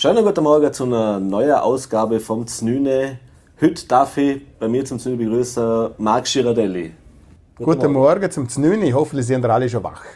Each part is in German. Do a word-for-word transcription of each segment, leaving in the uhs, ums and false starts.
Schönen guten Morgen zu einer neuen Ausgabe vom Znüne. Heute darf ich bei mir zum Znüne begrüßen Marc Girardelli. Guten, guten Morgen. Morgen zum Znüne. Hoffentlich sind alle schon wach.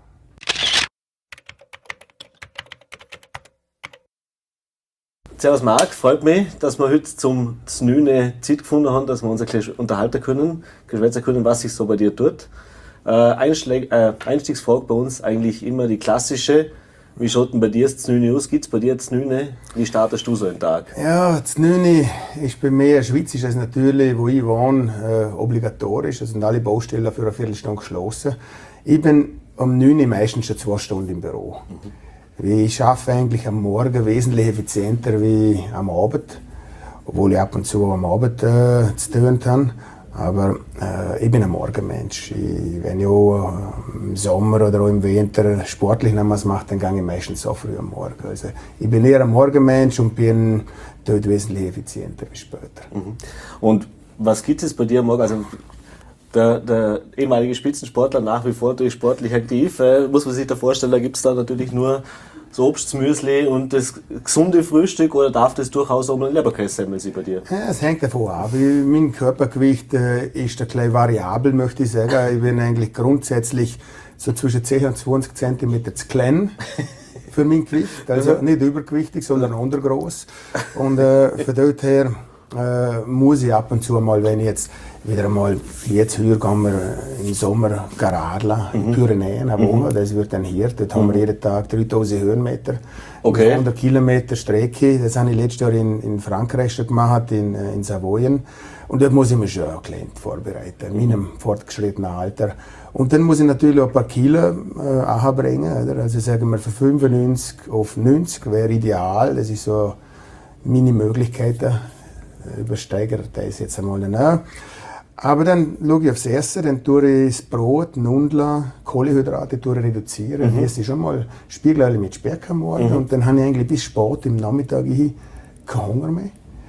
Servus Marc, freut mich, dass wir heute zum Znüne Zeit gefunden haben, dass wir uns ein bisschen unterhalten können, geschwätzen können, was sich so bei dir tut. Äh, Einschläg, äh, Einstiegsfrage bei uns eigentlich immer die klassische. Wie schaut denn bei dir das Znüne aus? Gibt es bei dir das Znüne? Wie startest du so einen Tag? Ja, das Znüne ist bei mir, Schweiz ist das natürlich, wo ich wohne, äh, obligatorisch. Also sind alle Baustellen für eine Viertelstunde geschlossen. Ich bin um neun Uhr meistens schon zwei Stunden im Büro. Mhm. Ich arbeite eigentlich am Morgen wesentlich effizienter wie am Abend. Obwohl ich ab und zu am Abend äh, zu tun habe. Aber äh, ich bin ein Morgenmensch. Ich, wenn ich auch äh, im Sommer oder auch im Winter sportlich noch was mache, dann gehe ich meistens so früh am Morgen. Also ich bin eher ein Morgenmensch und bin dort wesentlich effizienter bis später. Mhm. Und was gibt es bei dir am Morgen? Also der, der ehemalige Spitzensportler nach wie vor natürlich sportlich aktiv. Äh, muss man sich da vorstellen, da gibt es da natürlich nur so Obstmüsli und das gesunde Frühstück, oder darf das durchaus auch ein Leberkässemmel sein bei dir? Ja, es hängt davon ab. Mein Körpergewicht äh, ist ein bisschen variabel, möchte ich sagen. Ich bin eigentlich grundsätzlich so zwischen zehn und zwanzig Zentimeter zu klein für mein Gewicht. Also nicht übergewichtig, sondern untergroß. Und äh, von dort her äh, muss ich ab und zu mal, wenn ich jetzt wieder einmal, jetzt hier gehen wir im Sommer Garadla, in mhm. Pyrenäen, eine Woche, mhm. das wird dann hier, dort mhm. haben wir jeden Tag dreitausend Höhenmeter, okay. hundert Kilometer Strecke, das habe ich letztes Jahr in, in Frankreich schon gemacht, in, in Savoyen, und dort muss ich mich schon ein bisschen vorbereiten, in meinem fortgeschrittenen Alter. Und dann muss ich natürlich auch ein paar Kilo äh, anbringen, oder? Also sagen wir von fünfundneunzig auf neunzig wäre ideal, das ist so meine Möglichkeiten, übersteigert das jetzt einmal nicht. Aber dann schaue ich aufs Essen, dann tue ich das Brot, Nudeln, Kohlenhydrate reduzieren. Mhm. Esse ich schon mal Spiegelei mit Speck am Morgen, mhm. und dann habe ich eigentlich bis spät im Nachmittag keinen Hunger mehr.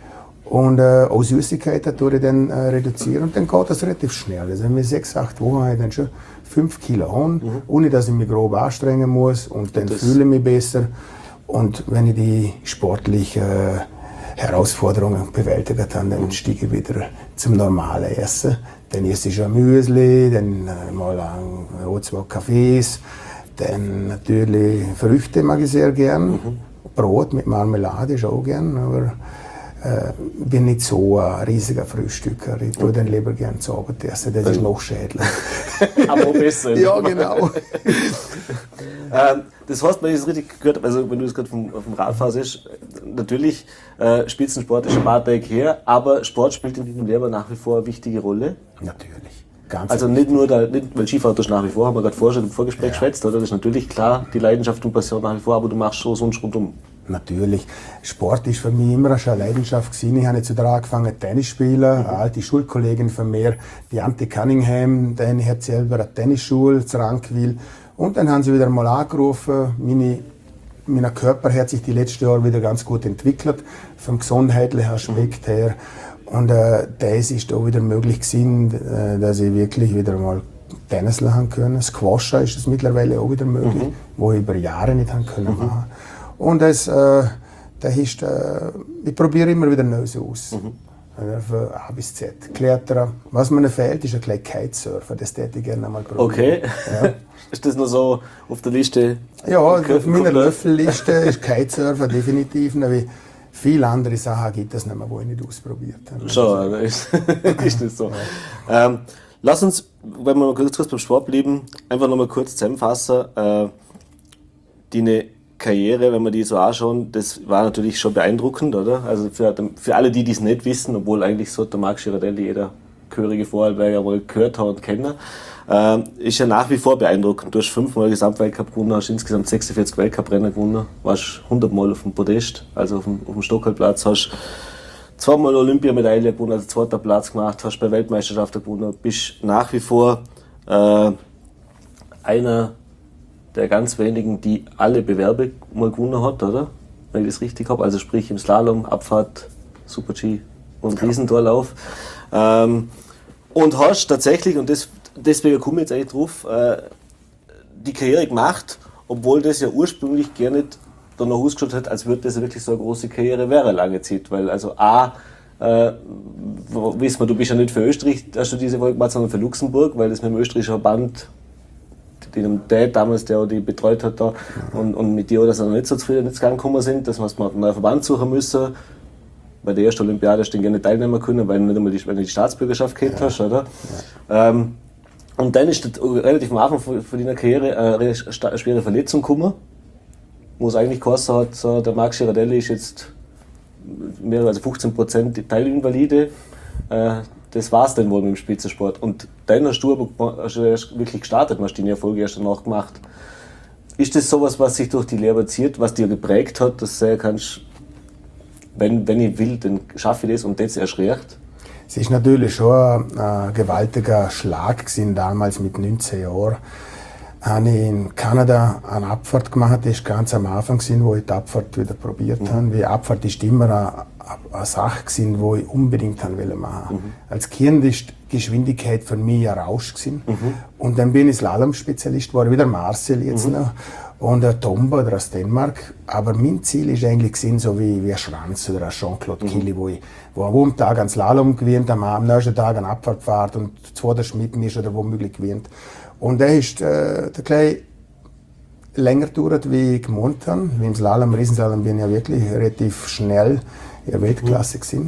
Und äh, auch Süßigkeiten tue ich dann äh, reduzieren, und dann geht das relativ schnell. Also wenn wir sechs, acht Wochen habe ich dann schon fünf Kilo haben, mhm. ohne dass ich mich grob anstrengen muss, und dann fühle ich mich besser. Und wenn ich die sportliche äh, Herausforderungen bewältigt habe, dann steige ich wieder zum normalen Essen. Dann esse ich ein Müsli, dann mal ein, zwei Kaffees, dann natürlich Früchte mag ich sehr gern. Mhm. Brot mit Marmelade ist auch gern, aber äh, bin nicht so ein riesiger Frühstücker. Ich tue dann lieber gern zu Abend essen, das ist noch schädlich. Aber auch besser. Ja, genau. ähm, das heißt, wenn ich es richtig gehört habe, also wenn du es gerade vom, vom Radfahren siehst, natürlich äh, Spitzensport ist ein paar Tage her, aber Sport spielt in diesem Leben nach wie vor eine wichtige Rolle. Natürlich. Ganz also nicht nur, da, nicht, weil Skifahren tust nach wie vor, haben wir gerade vorher schon im Vorgespräch ja. geschwätzt, oder? Das ist natürlich klar, die Leidenschaft und Passion nach wie vor, aber du machst schon sonst rundum. Natürlich. Sport ist für mich immer schon eine Leidenschaft gewesen. Ich habe jetzt wieder angefangen, Tennis spielen. Mhm. Eine alte Schulkollegin von mir, die Ante Cunningham, die hat selber eine Tennisschule zu Rankwil. Und dann haben sie wieder mal angerufen. Meine, mein Körper hat sich die letzten Jahre wieder ganz gut entwickelt, vom gesundheitlichen Aspekt her. Und äh, das ist auch wieder möglich gewesen, äh, dass ich wirklich wieder mal Tennis lernen können. Squashen ist es mittlerweile auch wieder möglich, mhm. wo ich über Jahre nicht haben können mhm. machen. Und das, äh, das ist, äh, ich probiere immer wieder Neues aus. Mhm. Von A bis Z. Klettern. Was mir fehlt, ist ein kleines Kitesurfen. Das hätte ich gerne einmal probieren. Okay. Ja. Ist das noch so auf der Liste? Ja, auf meiner Löffelliste ist Kitesurfen definitiv. Wie viele andere Sachen gibt es nicht mehr, die ich nicht ausprobiert habe. Schon, ist, ist das so. Ja. Ähm, lass uns, wenn wir mal kurz, kurz beim Sport bleiben, einfach noch mal kurz zusammenfassen. Äh, deine Karriere, wenn wir die so anschauen, das war natürlich schon beeindruckend, oder? Also für, für alle, die es nicht wissen, obwohl eigentlich so der Marc Girardelli jeder gehörige Vorarlberger wohl gehört hat und kennt, äh, ist ja nach wie vor beeindruckend. Du hast fünfmal Gesamtweltcup gewonnen, hast insgesamt sechsundvierzig Weltcuprennen gewonnen, warst hundertmal auf dem Podest, also auf dem, auf dem Stockholmplatz, hast zweimal Olympiamedaille gewonnen, also zweiter Platz gemacht, hast bei Weltmeisterschaften gewonnen, bist nach wie vor äh, einer der ganz wenigen, die alle Bewerbe mal gewonnen hat, oder? Wenn ich das richtig habe. Also sprich im Slalom, Abfahrt, Super-G und Riesentorlauf. Ähm, und hast tatsächlich, und das, deswegen komme ich jetzt eigentlich drauf, äh, die Karriere gemacht, obwohl das ja ursprünglich gar nicht danach ausgeschaut hat, als würde das wirklich so eine große Karriere wäre lange Zeit. Weil also A, äh, wissen wir, du bist ja nicht für Österreich, hast du diese Folge gemacht, sondern für Luxemburg, weil das mit dem österreichischen Verband, dem Dad damals, der die betreut hat, da, mhm. und, und mit dir, dass sie noch nicht so zufrieden ins Gang gekommen sind, dass wir einen neuen Verband suchen müssen. Bei der ersten Olympiade hast du gerne teilnehmen können, weil du nicht einmal die, weil du die Staatsbürgerschaft gehabt ja. hast, oder? Ja. Ähm, und dann ist das relativ am Anfang von, von deiner Karriere eine schwere Verletzung gekommen, wo es eigentlich geheißen hat, so, der Max Girardelli ist jetzt mehr als fünfzehn Prozent Teilinvalide. Äh, das war's dann wohl mit dem Spitzensport. Und dann hast du aber hast du erst wirklich gestartet, hast deine Erfolge erst danach gemacht. Ist das sowas, was sich durch die Lehre zieht, was dir geprägt hat, dass du sagen kannst, wenn, wenn ich will, dann schaffe ich das und das erst recht? Es ist natürlich schon ein, ein gewaltiger Schlag gewesen, damals mit neunzehn Jahren. Habe ich in Kanada eine Abfahrt gemacht, das war ganz am Anfang, wo ich die Abfahrt wieder probiert mhm. habe. Die Abfahrt ist immer eine, eine Sache, die ich unbedingt machen wollte. Mhm. Als Kind war die Geschwindigkeit für mich ein Rausch. Mhm. Und dann bin ich Slalom-Spezialist geworden, wieder Marcel jetzt mhm. noch. Und ein Tomba aus Dänemark. Aber mein Ziel war eigentlich gewesen, so wie, wie ein Schranz oder ein Jean-Claude mhm. Killy, wo ich wo am Tag einen Slalom gewinnt, am nächsten Tag eine Abfahrt fährt und zweiter mit mir ist oder womöglich gewinnt. Und der ist äh, der gleich länger gedauert, wie ich gemeint habe. Wie im Slalom, im Riesenslalom bin ich ja wirklich relativ schnell in der Weltklasse gewesen.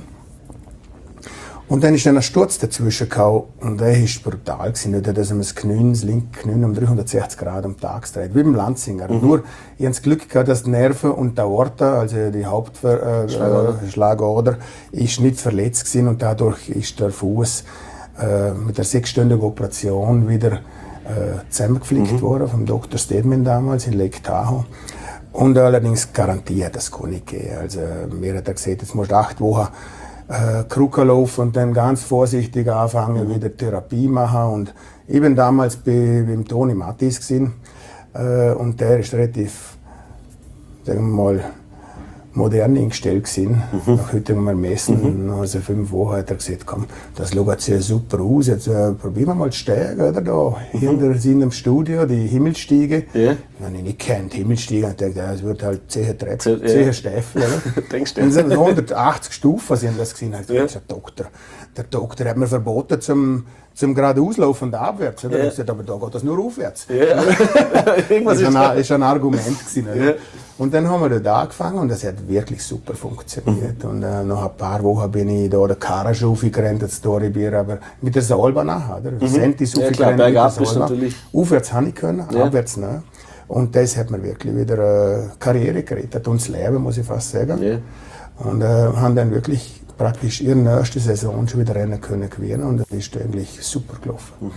Und dann ist dann ein Sturz dazwischen gekommen und der ist brutal gewesen. Nicht, dass er das Knie, das linke Knie um dreihundertsechzig Grad am Tag dreht, wie beim Lanzinger. Mhm. Nur, ich hatte das Glück gehabt, dass die Nerven und die Aorta, also die Hauptschlagader, äh, ist nicht verletzt gewesen und dadurch ist der Fuß äh, mit der sechsstündigen Operation wieder äh, zusammengeflickt mhm. worden vom Doktor Stedman damals in Lake Tahoe. Und allerdings garantiert, das kann nicht gehen. Also, mir hat er gesagt, jetzt musst du acht Wochen Äh, Krücke laufen und dann ganz vorsichtig anfangen, mhm. wieder Therapie machen. Und ich bin damals bei, beim Toni Mattis gewesen, äh, und der ist relativ, sagen wir mal, modern eingestellt gewesen. Mhm. Nach heutigem Ermessen, mhm. also fünf Wochen hat er gesagt, komm, das schaut sehr super aus, jetzt äh, probieren wir mal zu steigen, oder da, mhm. hinter seinem Studio, die Himmelstiege. Ja. Wenn ich nicht kennt, Himmelstiege, und dachte, es wird halt zehn Treppen, ja. zehn Steifen, oder? Denkst du? Und so hundertachtzig Stufen sind das gesehen, halt, ja. der Doktor. Der Doktor hat mir verboten, zum, zum geradeauslaufen und abwärts, oder? Ja. Ich sagte, aber da geht das nur aufwärts. Ja. Irgendwas ist, ein, ist ein Argument gewesen, oder? Ja. Und dann haben wir da angefangen und das hat wirklich super funktioniert. Mhm. Und äh, nach ein paar Wochen bin ich da der Karaj aufgerannt, das Storybier, aber mit der Salba nachher, oder? Mhm. Sentis aufgerannt ja, mit der Salba. Aufwärts habe ich können, ja. abwärts nicht. Und das hat mir wirklich wieder äh, Karriere gerettet und das Leben, muss ich fast sagen. Ja. Und äh, haben dann wirklich praktisch ihre nächste Saison schon wieder rennen können gewinnen und das ist eigentlich super gelaufen. Mhm.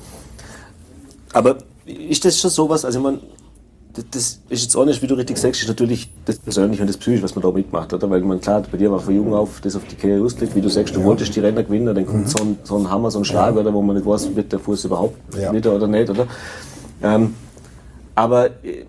Aber ist das schon sowas, also ich meine, das ist jetzt auch nicht, wie du richtig sagst, ist natürlich das Persönliche und das Psychische, was man da mitmacht, oder? Weil man, klar, bei dir war von jung auf das auf die Karriere ausgelegt, wie du sagst, du ja. wolltest die Rennen gewinnen, dann kommt mhm. so, ein, so ein Hammer, so ein Schlag, ja. oder, wo man nicht weiß, wird der Fuß überhaupt ja. wieder oder nicht, oder? Ähm, aber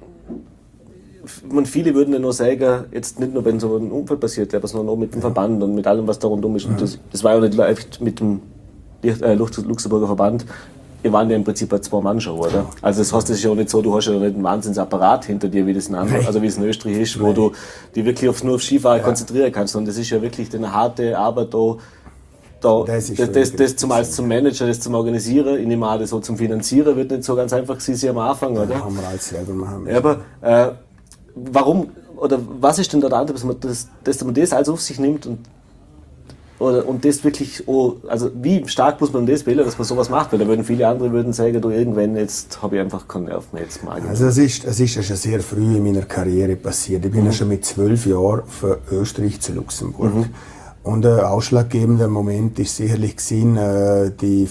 man, viele würden ja nur sagen, jetzt nicht nur wenn so ein Unfall passiert, aber sondern auch mit dem Verband und mit allem, was da rundum ist. Mhm. Und das, das war ja nicht leicht mit dem äh, Luxemburger Verband. Wir waren ja im Prinzip eine Zwei-Mann-Show, oder? Also das heißt, das ist ja auch nicht so, du hast ja nicht einen Wahnsinnsapparat hinter dir, wie das in anderen, also wie es in Österreich ist, wo Nein. du dich wirklich aufs, nur auf Skifahren ja. konzentrieren kannst. Und das ist ja wirklich eine harte Arbeit da, da das, das, das, das zum, als zum Manager, das zum Organisieren, ich nehme an, das so zum Finanzieren wird nicht so ganz einfach gewesen am Anfang, oder? Ja, haben wir alles selber machen. Ja, aber äh, warum, oder was ist denn da dran, dass man das, dass man das alles auf sich nimmt und Oder, und das wirklich, oh, also wie stark muss man das wählen, dass man sowas macht? Weil da würden viele andere würden sagen, du irgendwann, jetzt habe ich einfach keinen Nerv mehr, jetzt mag ich. Also es ist, es ist ja schon sehr früh in meiner Karriere passiert. Ich bin mhm. ja schon mit zwölf Jahren von Österreich zu Luxemburg. Mhm. Und ein ausschlaggebender Moment ist sicherlich gewesen, äh, die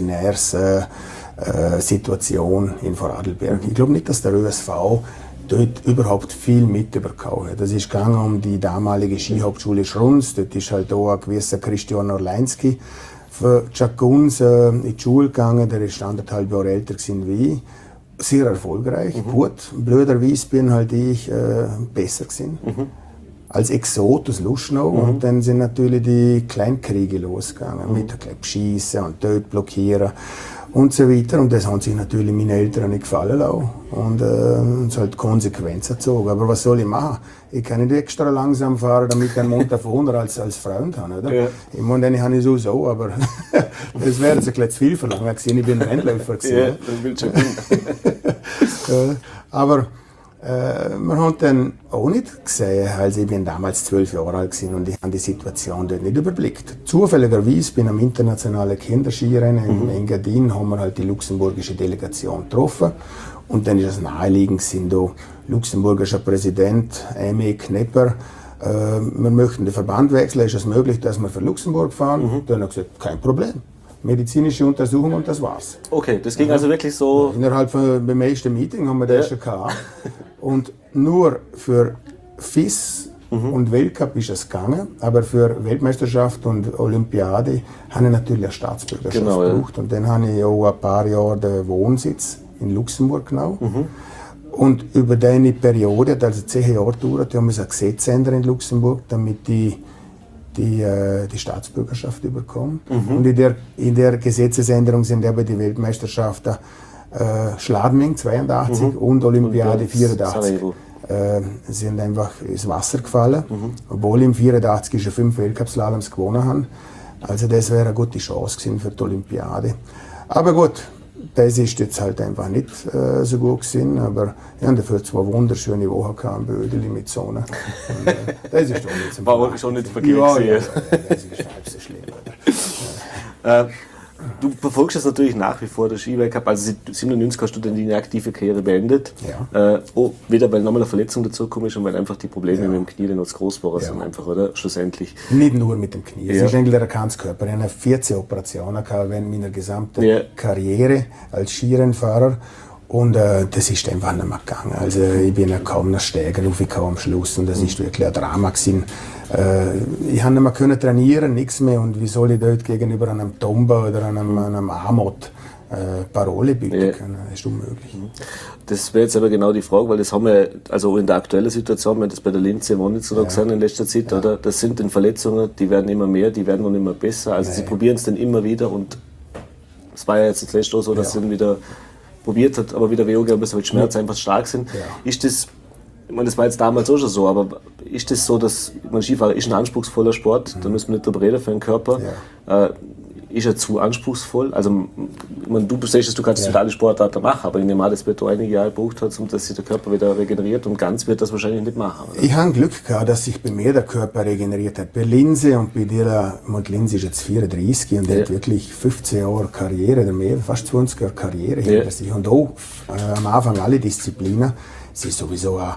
Funktionärssituation äh, in Vorarlberg. Mhm. Ich glaube nicht, dass der Ö S V dort überhaupt viel mitbekommen hat. Das ist gegangen um die damalige Skihauptschule Schrunz. Dort ist halt auch ein gewisser Christian Orleinski für Jaguns äh, in die Schule gegangen. Der ist anderthalb Jahre älter gewesen wie ich. Sehr erfolgreich, mhm. gut. Blöderweise bin halt ich äh, besser gewesen. Mhm. Als Exot aus Luschnow. Mhm. Und dann sind natürlich die Kleinkriege losgegangen. Mhm. Mit Schießen und dort blockieren. und so weiter. Und das haben sich natürlich meine Eltern nicht gefallen lassen und äh, es halt Konsequenzen gezogen. Aber was soll ich machen? Ich kann nicht extra langsam fahren, damit ich einen Montafon als, als Freund habe, oder? Ja. Ich meine, den habe ich so, so, aber das wäre jetzt ein bisschen zu viel verlangt gewesen. Ich bin ein Rennläufer gewesen. Ja, das will schon äh, Aber äh, man hat dann auch nicht gesehen, also ich bin damals zwölf Jahre alt gewesen und ich habe die Situation dort nicht überblickt. Zufälligerweise bin ich am internationalen Kinderskirennen in mhm. Engadin, haben wir halt die luxemburgische Delegation getroffen und dann ist es naheliegend, sind da luxemburgischer Präsident Aimé Knepper, äh, wir möchten den Verband wechseln, ist es möglich, dass wir für Luxemburg fahren? Mhm. Dann hat er gesagt, kein Problem. Medizinische Untersuchung und das war's. Okay, das ging ja. also wirklich so... Innerhalb von, beim ersten Meeting haben wir das ja. schon gehabt. Und nur für F I S mhm. und Weltcup ist es gegangen, aber für Weltmeisterschaft und Olympiade habe ich natürlich eine Staatsbürgerschaft genau, gebraucht. Ja. Und dann habe ich auch ein paar Jahre den Wohnsitz in Luxemburg genommen. Mhm. Und über diese Periode, also zehn Jahre gedauert, haben wir ein Gesetz ändern in Luxemburg, damit die Die, äh, die Staatsbürgerschaft überkommen. Mhm. Und in der, in der Gesetzesänderung sind aber die Weltmeisterschaften äh, Schladming zweiundachtzig mhm. und Olympiade und vierundachtzig äh, sind einfach ins Wasser gefallen, mhm. obwohl im vierundachtzig schon fünf Weltcup-Slaloms gewonnen haben. Also das wäre eine gute Chance gewesen für die Olympiade. Aber gut, das ist jetzt halt einfach nicht äh, so gut gewesen, aber ich hatte dafür zwei wunderschöne Wochen am Bödeli mit Sonne. Und, äh, das ist doch nicht so war schon nicht verkehrt ja, ja, das ist halb so schlimm. äh, du verfolgst das natürlich nach wie vor, der Skiweltcup. Also siebenundneunzig hast du dann die aktive Karriere beendet. Ja. Äh, oh, wieder weil nochmal eine Verletzung dazugekommen ist und weil einfach die Probleme ja. mit dem Knie noch zu groß waren, ja. einfach, oder? Schlussendlich. Nicht nur mit dem Knie, es ja. ist eigentlich der Ganzkörper. Ich habe vierzehn Operationen gehabt während meiner gesamten ja. Karriere als Skirennfahrer. Und äh, das ist einfach nicht mehr gegangen. Also ich bin ja kaum noch Steiger raufgekommen am Schluss und das mhm. ist wirklich ein Drama gewesen. Äh, ich habe nicht mehr können trainieren, nichts mehr. Und wie soll ich dort gegenüber einem Tomba oder einem, einem Amot äh, Parole bieten ja. können? Das ist unmöglich. Das wäre jetzt aber genau die Frage, weil das haben wir, also in der aktuellen Situation, wir haben das bei der Linze Wonnitzer ja. gesehen in letzter Zeit, ja. oder? Das sind dann Verletzungen, die werden immer mehr, die werden noch immer besser. Also ja. sie probieren es dann immer wieder und es war ja jetzt das letzte Mal so, dass ja. sie dann wieder probiert hat, aber wieder weh gegeben ist, weil die Schmerzen einfach stark sind. Ja. Ist das, ich meine, das war jetzt damals auch schon so, aber ist das so, dass, ich meine, Skifahrer ist ein anspruchsvoller Sport, mhm. da müssen wir nicht drüber reden für den Körper. Ja. Äh, ist er zu anspruchsvoll? Also, ich meine, du sagst, du kannst ja. alle Sportarten machen, aber ich nehme an, das wird da einige Jahre gebraucht hat, um dass sich der Körper wieder regeneriert und ganz wird das wahrscheinlich nicht machen. Oder? Ich habe Glück gehabt, dass sich bei mir der Körper regeneriert hat. Bei Linse und bei dir, und Linse ist jetzt vierunddreißig und ja. hat wirklich fünfzehn Jahre Karriere oder mehr, fast zwanzig Jahre Karriere ja. hinter sich. Und auch äh, am Anfang alle Disziplinen, es ist sowieso ein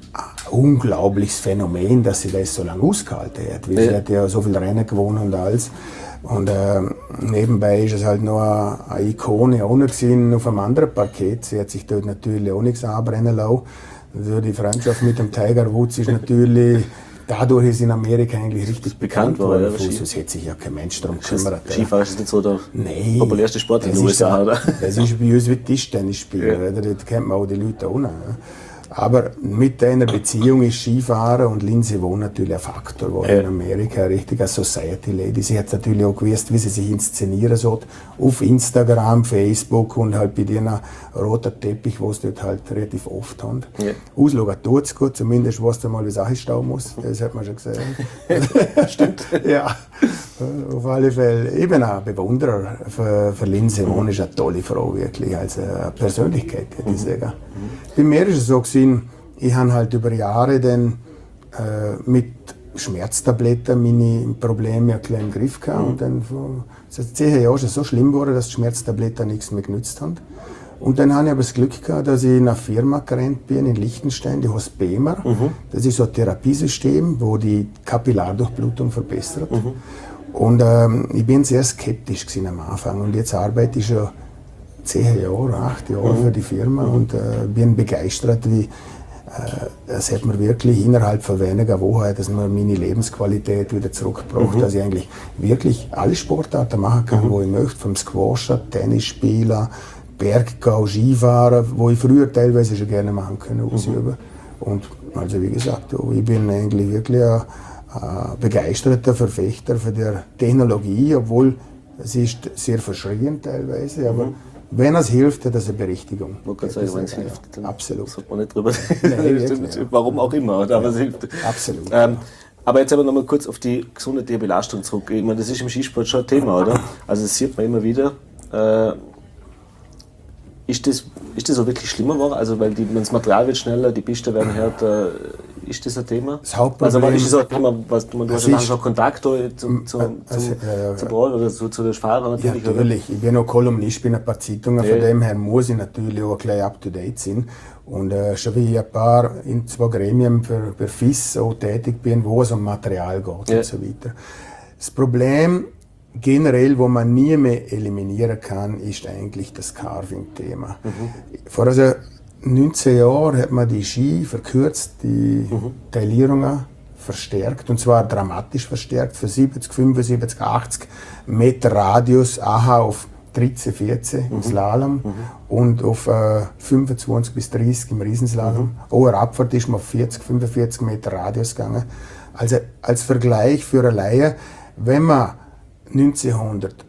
unglaubliches Phänomen, dass sie das so lange ausgehalten hat. Weil ja. sie hat ja so viele Rennen gewonnen und alles. Und äh, nebenbei ist es halt noch eine, eine Ikone auch noch gewesen auf einem anderen Parkett. Sie hat sich dort natürlich auch nichts anbrennen lassen. Also die Freundschaft mit dem Tiger Woods ist natürlich, dadurch ist in Amerika eigentlich richtig bekannt worden. Ja, sonst hätte sich ja kein Mensch darum gekümmert. Skifahrer ist nicht so der nee, populärste Sport in den U S A, oder? Das ist bei uns wie Tischtennisspieler, ja. Dort kennt man auch die Leute auch noch. Aber mit einer Beziehung ist Skifahren und Lindsey Vonn natürlich ein Faktor, wo ja. in Amerika richtig eine Society Lady. Sie hat natürlich auch gewusst, wie sie sich inszenieren soll. Auf Instagram, Facebook und halt bei diesen roten Teppich, wo es dort halt relativ oft haben. Ja. Ausschauen tut es gut, zumindest weißt du mal, wie Sache stehen muss. Das hat man schon gesehen. Stimmt. Ja, auf alle Fälle. Ich bin ein Bewunderer für, für Lindsey Vonn, mhm. ist eine tolle Frau, wirklich. Also eine Persönlichkeit, würde ich sagen. Mhm. Bei mir ist es so gewesen, ich habe halt über Jahre dann äh, mit Schmerztabletten meine Probleme ein bisschen im Griff gehabt. Mhm. Und dann vor zehn Jahren ist es so schlimm geworden, dass die Schmerztabletten nichts mehr genützt haben. Und dann habe ich aber das Glück gehabt, dass ich in eine Firma gerannt bin in Liechtenstein, die heißt BEMER. Mhm. Das ist so ein Therapiesystem, wo die Kapillardurchblutung verbessert. Mhm. Und ähm, ich bin sehr skeptisch gewesen am Anfang und jetzt arbeite ich schon zehn Jahre, acht Jahre mhm. für die Firma mhm. und äh, bin begeistert, wie äh, es hat mir wirklich innerhalb von weniger Wochen, dass mir meine Lebensqualität wieder zurückgebracht, mhm. dass ich eigentlich wirklich alle Sportarten machen kann, mhm. wo ich möchte, vom Squasher, Tennisspieler, Berggau, Skifahren, wo ich früher teilweise schon gerne machen können, ausüben. Mhm. Und also wie gesagt, ich bin eigentlich wirklich ein, ein begeisterter Verfechter für die Technologie, obwohl Es ist sehr verschrien teilweise, aber mhm. wenn es hilft, hat es eine Berechtigung. Man kann sagen, wenn es hilft, dann absolut. sollte man nicht drüber reden. Warum auch immer, aber ja. es hilft. Absolut. Ähm, aber jetzt aber noch mal kurz auf die gesundheitliche Belastung zurück. Ich meine, das ist im Skisport schon ein Thema, oder? Also das sieht man immer wieder. Äh, ist das, ist das auch wirklich schlimmer geworden? Also weil die, das Material wird schneller, die Piste werden härter. Ist das ein Thema? Das Hauptproblem, also ist das ein Thema, was du hast ja schon Kontakt zum, zum, zum, also, ja, ja, zum Brot oder zu, zu den Fahrern natürlich? Ja, natürlich. Oder? Ich bin auch Kolumnist bei ein paar Zeitungen, ja. Von dem her muss ich natürlich auch gleich up to date sein. Und äh, schon wie ich ein paar in zwei Gremien für, für F I S auch tätig bin, wo es um Material geht ja. und so weiter. Das Problem generell, wo man nie mehr eliminieren kann, ist eigentlich das Carving-Thema. Mhm. Vor also neunzehn Jahren hat man die Ski verkürzt, die mhm. Taillierungen verstärkt, und zwar dramatisch verstärkt, für siebzig, fünfundsiebzig, achtzig Meter Radius, aha auf dreizehn, vierzehn im Slalom mhm. und auf äh, fünfundzwanzig bis dreißig im Riesenslalom. Mhm. Auch eine Abfahrt ist man auf vierzig, fünfundvierzig Meter Radius gegangen. Also als Vergleich für eine Laie, wenn man neunzehnhundertneunzig,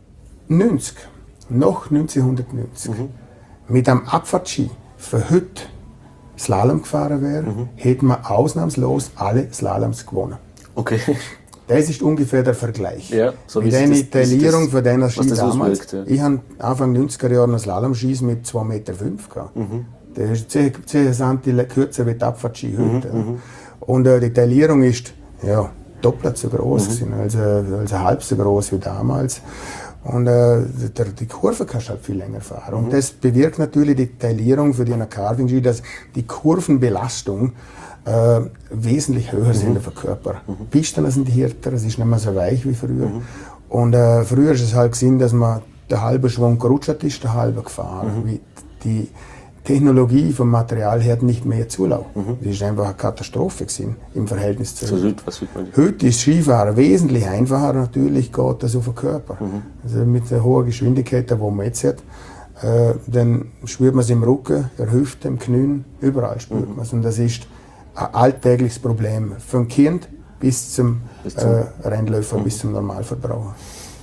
noch neunzehnhundertneunzig, mhm. mit einem Abfahrtski für heute Slalom gefahren wäre, mhm. hätte man ausnahmslos alle Slaloms gewonnen. Okay. Das ist ungefähr der Vergleich. Ja, so mit einer Taillierung für deiner Ski damals. Auswirkt, ja. Ich habe Anfang neunziger Jahre einen Slalom-Skis mit zwei Meter fünf gehabt. Mhm. Der ist zehn Zentimeter kürzer wie die Abfahrtski heute. Mhm. Und äh, die Taillierung ist ja, doppelt so groß, mhm. also, also halb so groß wie damals. Und äh, der, die Kurve kannst du halt viel länger fahren. Mhm. Und das bewirkt natürlich die Taillierung für die Carving-Ski, dass die Kurvenbelastung äh, wesentlich höher mhm. sind für den Körper. Mhm. Pisten sind härter, es ist nicht mehr so weich wie früher. Mhm. Und äh, früher ist es halt gesehen, dass man der halbe Schwung gerutscht ist, der halbe gefahren. Mhm. Wie die Technologie vom Material her nicht mehr Zulauf. Mhm. Das ist einfach eine Katastrophe gewesen, im Verhältnis zu heute. Was wird man heute ist Skifahren wesentlich einfacher, natürlich geht das auf den Körper. Mhm. Also mit der hohen Geschwindigkeit, die man jetzt hat, äh, dann spürt man es im Rücken, der Hüfte, im Knien, überall spürt mhm. man es. Und das ist ein alltägliches Problem, vom Kind bis zum, bis zum äh, Rennläufer, mhm. bis zum Normalverbraucher.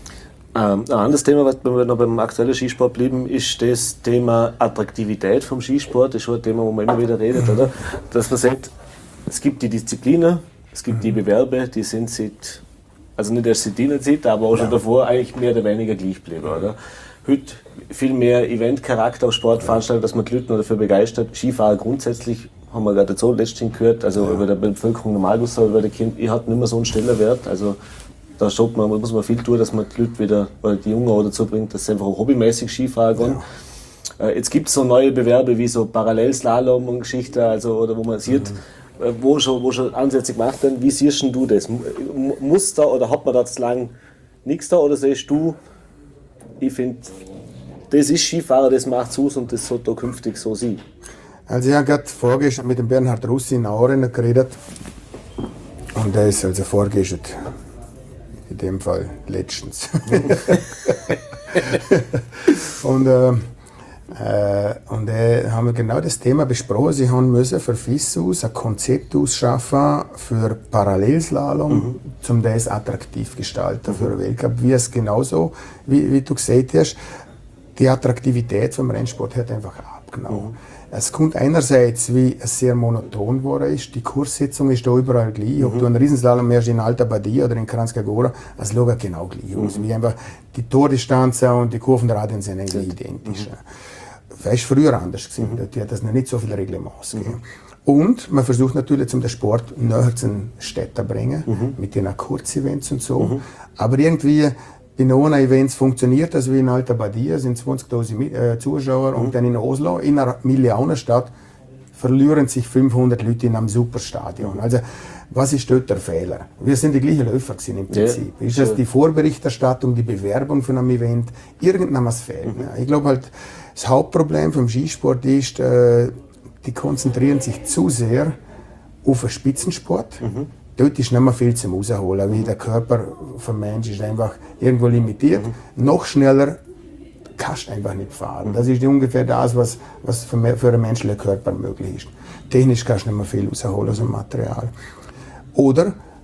Ähm, ein anderes Thema, was wir noch beim aktuellen Skisport bleiben, ist das Thema Attraktivität vom Skisport. Das ist schon ein Thema, wo man immer wieder redet, oder? Dass man sagt, es gibt die Disziplinen, es gibt die Bewerbe, die sind seit, also nicht erst seit dieser Zeit, aber auch schon ja. davor eigentlich mehr oder weniger gleich geblieben, oder? Heute viel mehr Eventcharakter auf Sportveranstaltungen, dass man die Leute dafür begeistert. Skifahrer grundsätzlich, haben wir gerade so letztens gehört, also ja. über der Bevölkerung normal gesagt, über die Kinder, ich hatte nicht mehr so einen Stellenwert, also da schaut man, muss man viel tun, dass man die Leute wieder, oder die Jungen auch dazu bringt, dass sie einfach auch hobbymäßig Skifahren gehen. Ja. Äh, jetzt gibt es so neue Bewerbe wie so Parallelslalom und Geschichten, also, oder wo man sieht, mhm. äh, wo, schon, wo schon Ansätze gemacht werden. Wie siehst du das? M- muss da oder hat man da zu lang nichts da, oder siehst du, ich finde, das ist Skifahrer, das macht es aus und das sollte da künftig so sein? Also ich habe gerade vorgestern mit dem Bernhard Russi in Auren geredet und der ist also vorgestern in dem Fall letztens. und äh, äh, und äh, haben wir genau das Thema besprochen. Sie haben müssen für F I S aus ein Konzept ausschaffen für Parallelslalom, mhm. um das attraktiv gestalten mhm. für den Weltcup. Wie es genauso, wie, wie du gesagt hast, die Attraktivität vom Rennsport hat einfach abgenommen. Mhm. Es kommt einerseits, wie es sehr monoton geworden ist, die Kurssetzung ist da überall gleich. Mhm. Ob du einen Riesenslalom machst in Alta Badia oder in Kranjska Gora, es schaut genau gleich aus. Mhm. Wie einfach die Tordistanzen und die Kurvenradien sind eigentlich mhm. identisch. Das war früher anders gewesen. Mhm. Da hat es noch nicht so viele Reglements gegeben. Mhm. Und man versucht natürlich, um den Sport näher zu den Städten zu bringen, mhm. mit den Kurzevents und so. Mhm. Aber irgendwie bei Nona-Events funktioniert das wie in Alta Badia, sind zwanzigtausend äh, Zuschauer, mhm. und dann in Oslo, in einer Millionenstadt, verlieren sich fünfhundert Leute in einem Superstadion. Also, was ist dort der Fehler? Wir sind die gleichen Läufer gewesen im Prinzip. Ja. Ist das die Vorberichterstattung, die Bewerbung von einem Event? Irgendwas fehlt. Mhm. Ich glaube halt, das Hauptproblem vom Skisport ist, äh, die konzentrieren sich zu sehr auf den Spitzensport. Mhm. Dort ist nicht mehr viel zum Rausholen, mhm. wie der Körper vom Menschen ist einfach irgendwo limitiert. Mhm. Noch schneller kannst du einfach nicht fahren. Mhm. Das ist ungefähr das, was, was für, für einen menschlichen Körper möglich ist. Technisch kannst du nicht mehr viel rausholen aus dem Material. Oder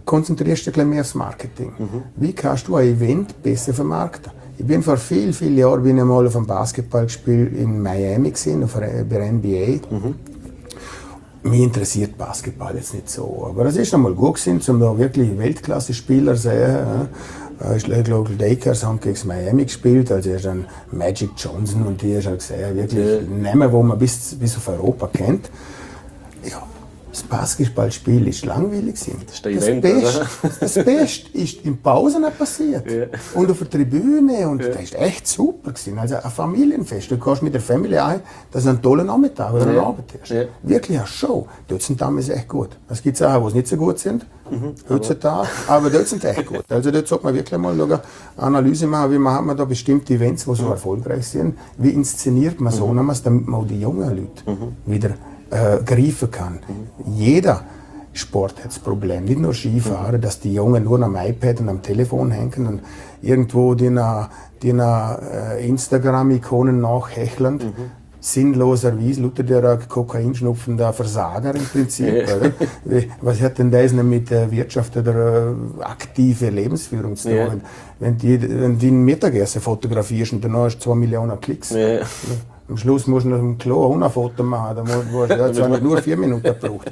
konzentrierst du dich ein bisschen mehr aufs Marketing. Mhm. Wie kannst du ein Event besser vermarkten? Ich bin vor vielen, vielen Jahren bin ich mal auf einem Basketballspiel in Miami gesehen, auf einer, bei der N B A. Mhm. Mich interessiert Basketball jetzt nicht so, aber es ist einmal gut gewesen, um da wirklich Weltklasse-Spieler zu sehen. Ja. Ich glaube, die Lakers haben gegen Miami gespielt, also ist dann Magic Johnson und die hast du gesehen, wirklich ja. Namen, wo man bis, bis auf Europa kennt. Ja. Das Basketballspiel ist langweilig. Das, das, Event, Beste, das Beste ist in Pausen passiert. Ja. Und auf der Tribüne. Und ja. Das ist echt super gewesen. Also ein Familienfest. Du kannst mit der Familie ein, dass du einen tollen Nachmittag oder einen ja. Abend hast. Ja. Wirklich eine Show. Dort sind damals echt gut. Es gibt Sachen, die nicht so gut sind. Mhm. Heutzutage. Aber dort sind echt gut. Also dort sollte man wirklich mal eine Analyse machen, wie man, hat man da bestimmte Events, die so mhm. erfolgreich sind. Wie inszeniert man so, mhm. damit man auch die jungen Leute mhm. wieder Äh, greifen kann. Mhm. Jeder Sport hat das Problem, nicht nur Skifahren, mhm. dass die Jungen nur am iPad und am Telefon hängen und irgendwo die, die äh, Instagram-Ikonen nachhecheln. Mhm. Sinnloserweise, Luther der Kokainschnupfender Versager im Prinzip. Ja. Was hat denn das mit der Wirtschaft oder äh, aktive Lebensführung zu tun? Ja. Wenn die, wenn die ein Mittagessen fotografierst und danach hast du zwei Millionen Klicks. Ja. Ja. Am Schluss musst du noch im Klo auch ein Foto machen, da musst du zwar nur vier Minuten gebraucht.